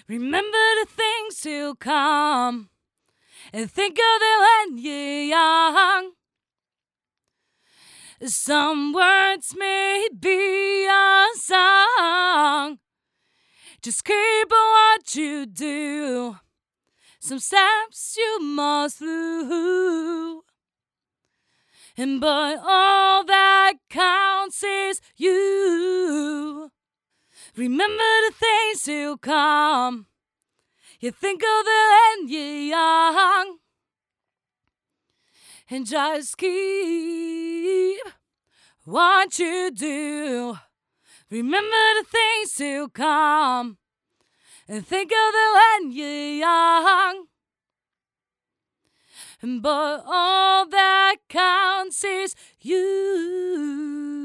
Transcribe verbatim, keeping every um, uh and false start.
Remember the things to come, and think of them when you're young. Some words may be a song. Just keep on what you do. Some steps you must through. And but all that counts is you. Remember the things to come. You think of it when you're young. And just keep what you do. Remember the things to come. And think of it when you're young. But all that counts is you.